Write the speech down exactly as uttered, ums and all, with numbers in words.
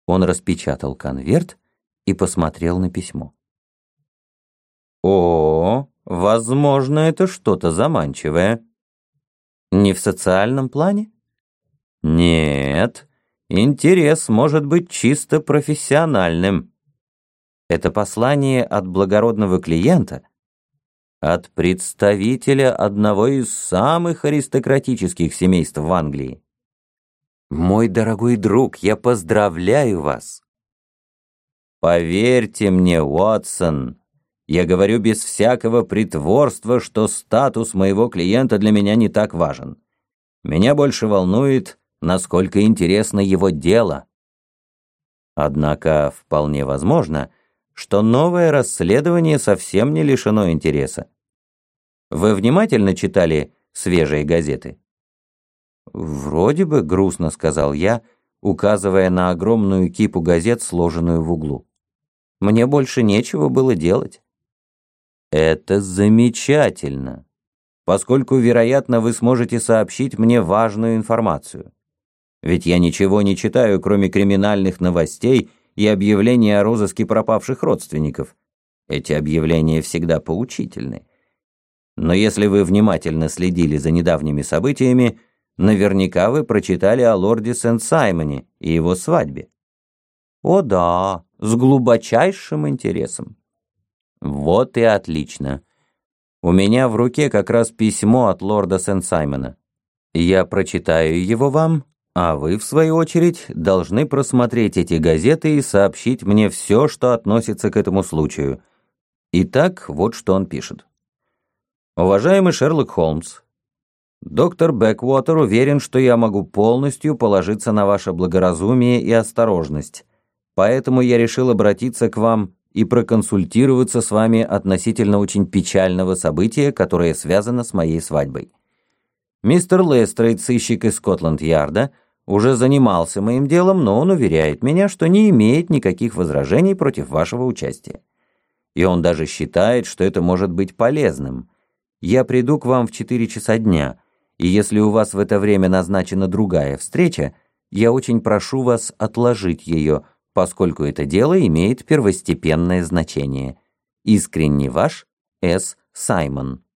Он распечатал конверт и посмотрел на письмо. «О, возможно, это что-то заманчивое». «Не в социальном плане?» «Нет, интерес может быть чисто профессиональным». «Это послание от благородного клиента?» «От представителя одного из самых аристократических семейств в Англии». «Мой дорогой друг, я поздравляю вас!» «Поверьте мне, Уотсон, я говорю без всякого притворства, что статус моего клиента для меня не так важен. Меня больше волнует, насколько интересно его дело. Однако вполне возможно, что новое расследование совсем не лишено интереса. Вы внимательно читали свежие газеты?» «Вроде бы», — грустно сказал я, указывая на огромную кипу газет, сложенную в углу. «Мне больше нечего было делать». «Это замечательно, поскольку, вероятно, вы сможете сообщить мне важную информацию. Ведь я ничего не читаю, кроме криминальных новостей и объявлений о розыске пропавших родственников. Эти объявления всегда поучительны. Но если вы внимательно следили за недавними событиями, наверняка вы прочитали о лорде Сент-Саймоне и его свадьбе». «О да, с глубочайшим интересом». «Вот и отлично. У меня в руке как раз письмо от лорда Сент-Саймона. Я прочитаю его вам, а вы, в свою очередь, должны просмотреть эти газеты и сообщить мне все, что относится к этому случаю. Итак, вот что он пишет. Уважаемый Шерлок Холмс, доктор Бэквотер уверен, что я могу полностью положиться на ваше благоразумие и осторожность, поэтому я решил обратиться к вам и проконсультироваться с вами относительно очень печального события, которое связано с моей свадьбой. Мистер Лестрейд, сыщик из Скотланд-Ярда, уже занимался моим делом, но он уверяет меня, что не имеет никаких возражений против вашего участия. И он даже считает, что это может быть полезным. Я приду к вам в четыре часа дня, и если у вас в это время назначена другая встреча, я очень прошу вас отложить ее, поскольку это дело имеет первостепенное значение. Искренне ваш, С. Саймон.